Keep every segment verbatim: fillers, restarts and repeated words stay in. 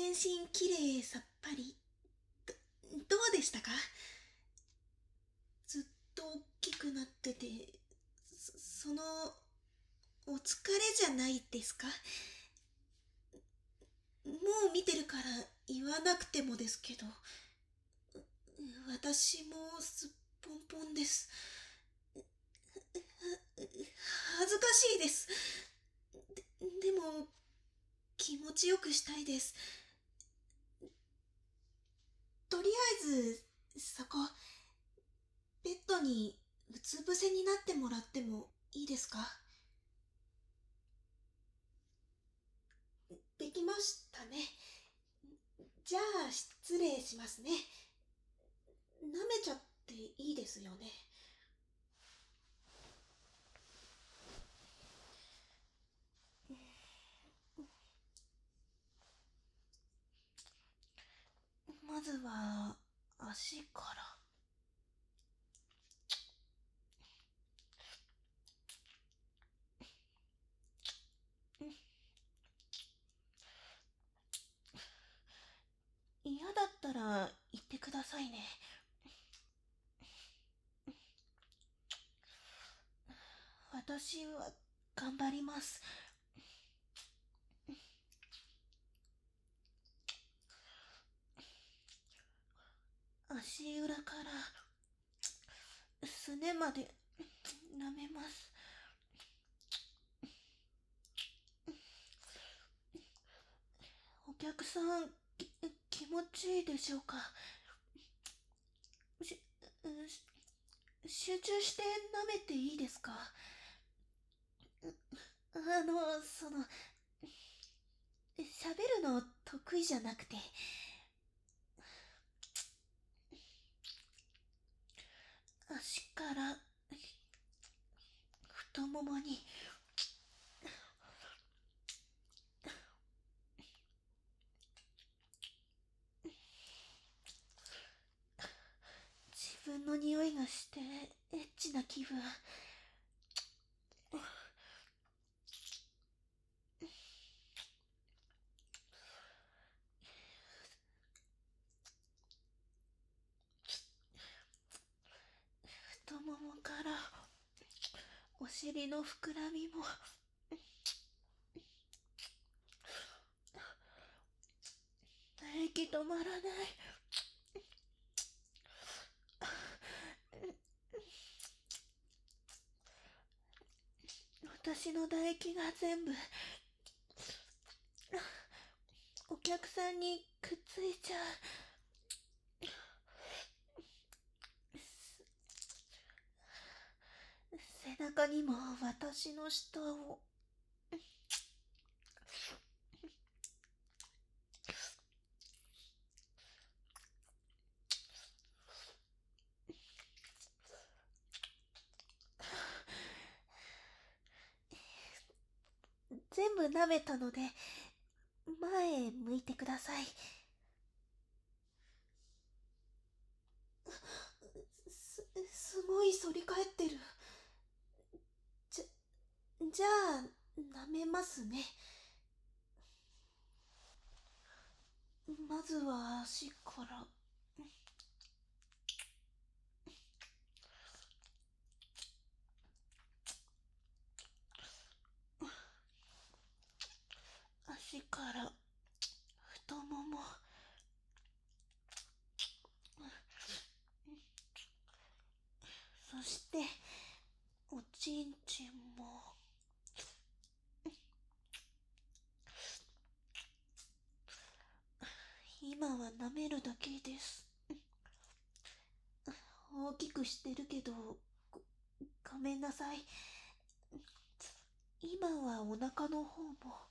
全身きれいさっぱり。ど、どうでしたか？ずっと大きくなってて、そ、その、お疲れじゃないですか？もう見てるから言わなくてもですけど、私もすっぽんぽんです。恥ずかしいです。で、でも、気持ちよくしたいです。とりあえず、そこ、ベッドにうつ伏せになってもらってもいいですか？できましたね。じゃあ、失礼しますね。舐めちゃっていいですよね。まずは、足から。嫌だったら言ってくださいね。私は頑張ります。足裏からすねまで舐めます。お客さん、き気持ちいいでしょうか？し、し集中して舐めていいですか？あの、その、喋るの得意じゃなくて、足から太ももに、自分の匂いがしてエッチな気分。太ももからお尻の膨らみも、息止まらない。私の唾液が全部お客さんにくっついちゃう。背中にも私の舌を。全部舐めたので、前へ向いてください。す、すごい反り返ってる。じゃ、じゃあ、舐めますね。まずは足から。足から太もも、そしておちんちんも。今は舐めるだけです。大きくしてるけど、ご、ごめんなさい。今はお腹の方も。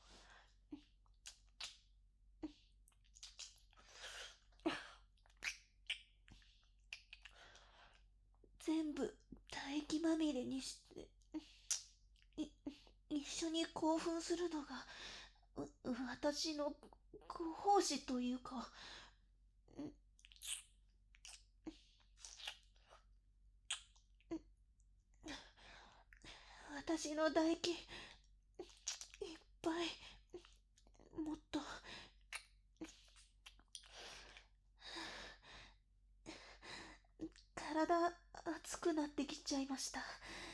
全部唾液まみれにして、い、一緒に興奮するのが、う、私のご奉仕というか、私の唾液、いっぱい、もっと、 くなってきちゃいました。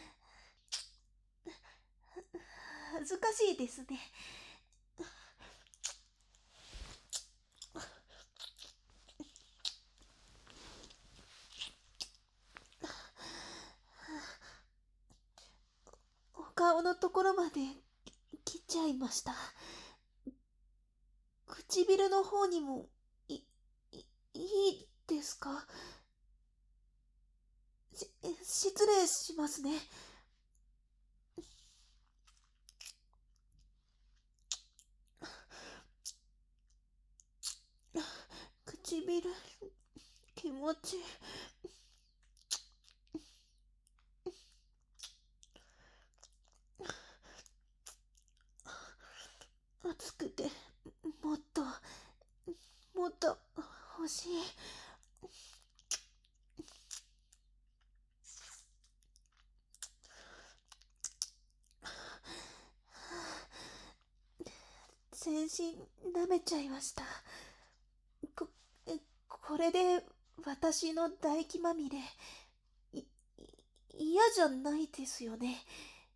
恥ずかしいですね。お顔のところまで来ちゃいました。唇の方にも、い、い、いいですか？し、失礼しますね。唇、気持ち、熱くて、もっと、もっと欲しい。全身舐めちゃいました。こ、これで私の唾液まみれ、い、嫌じゃないですよね。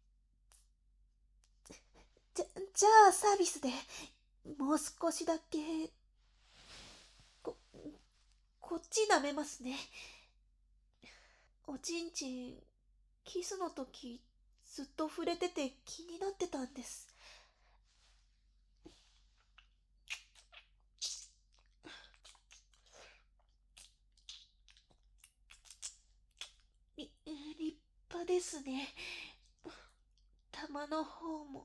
じゃ、じゃあサービスで、もう少しだけ、こ、こっち舐めますね。おちんちん、キスの時、ずっと触れてて気になってたんです。り、立派ですね。玉の方も。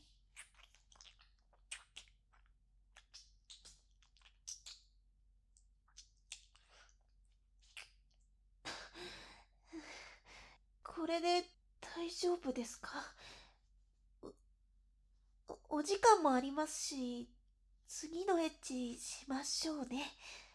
これで大丈夫ですか？お、お時間もありますし、次のエッチしましょうね。